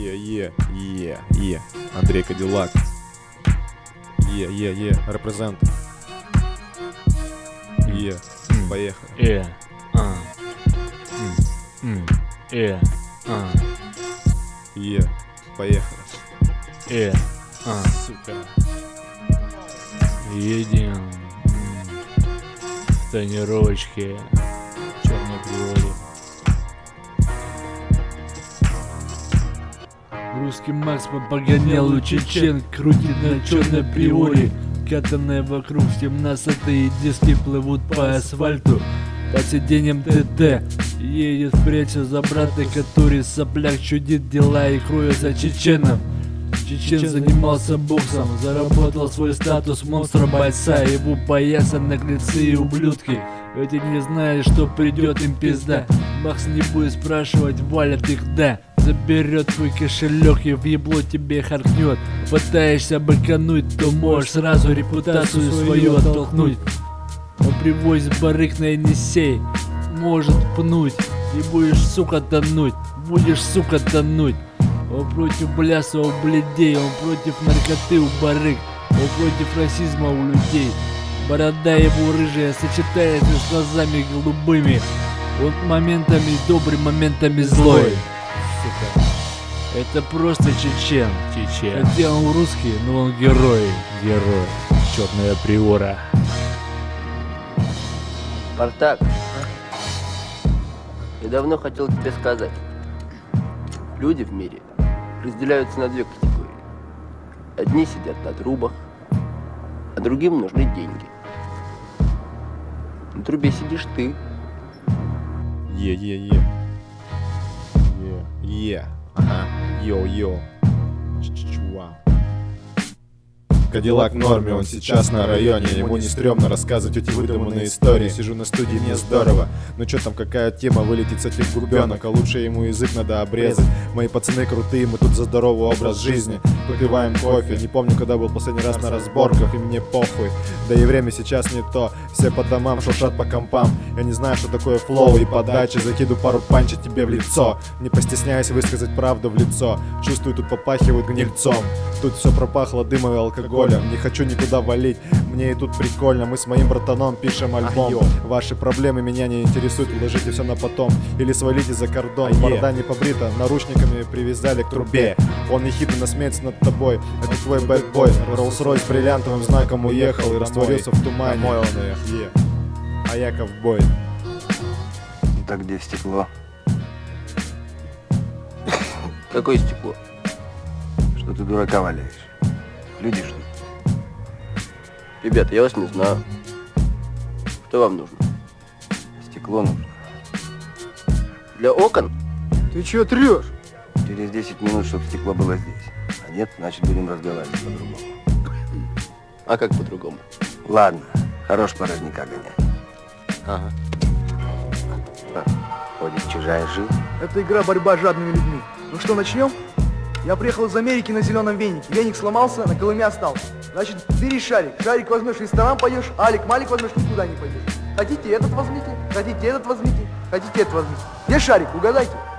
Е. Андрей Кадиллак. Репрезент. Поехали. Поехали. Сука. Едем в тонировочке в черной природе. Русский Макс погонял у чечен, крутит на черной приоре. Катанные вокруг 17-е диски плывут по асфальту. Под сиденьем ТТ едет пряча за брата, который сопляк чудит дела и кроется чеченом. Чечен занимался боксом, заработал свой статус монстра-бойца. Его боятся наглецы и ублюдки, ведь они знают, что придет им пизда. Макс не будет спрашивать, валят их, да. Заберет твой кошелек и в ебло тебе харкнет. Пытаешься быкануть, то можешь сразу репутацию свою оттолкнуть. Он привозит барык на Енисей, может пнуть, и будешь, сука, тонуть. Будешь, сука, тонуть. Он против бляса у бледей, он против наркоты у барыг, он против расизма у людей. Борода его рыжая сочетается с глазами голубыми. Он моментами добрый, моментами злой. Сука. Это просто чечен. Хотя он русский, но он герой. Черная приора. Спартак, я давно хотел тебе сказать. Люди в мире разделяются на две категории. Одни сидят на трубах, а другим нужны деньги. На трубе сидишь ты. Йо. Кадиллак в норме, он сейчас на районе. Ему не стрёмно рассказывать эти выдуманные истории. Сижу на студии, мне здорово. Ну чё там, какая тема, вылетит с этих губёнок. А лучше ему язык надо обрезать. Мои пацаны крутые, мы тут за здоровый образ жизни. Попиваем кофе, не помню, когда был последний раз на разборках. И мне похуй, да и время сейчас не то. Все по домам, шуршат по компам. Я не знаю, что такое флоу и подача. Закиду пару панчей тебе в лицо. Не постесняясь высказать правду в лицо. Чувствую, тут попахивают гнильцом. Тут все пропахло дымом и алкоголем. Не хочу никуда валить, мне и тут прикольно. Мы с моим братаном пишем альбом. Ваши проблемы меня не интересуют, уложите все на потом. Или свалите за кордон. Борода не побрита, наручниками привязали к трубе. Он ехидно насмеется над тобой. Это твой бэтбой. Роллс-Ройс с бриллиантовым знаком уехал и растворился в тумане. А я ковбой. Так где стекло? Какое стекло? Что ты дурака валяешь? Люди ждут. Ребята, я вас не знаю. Что вам нужно? Стекло нужно. Для окон? Ты чё трёшь? Через 10 минут, чтобы стекло было здесь. А нет, значит будем разговаривать по-другому. А как по-другому? Ладно, хорош порожняка гонять. Ага. Ходит чужая жизнь. Это игра борьба с жадными людьми. Ну что, начнем? Я приехал из Америки на зеленом венике. Веник сломался, на Колыме остался. Значит, бери шарик. Шарик возьмешь, в ресторан пойдешь, малик возьмешь, никуда не пойдешь. Хотите этот возьмите, хотите этот возьмите, хотите этот возьмите. Где шарик? Угадайте.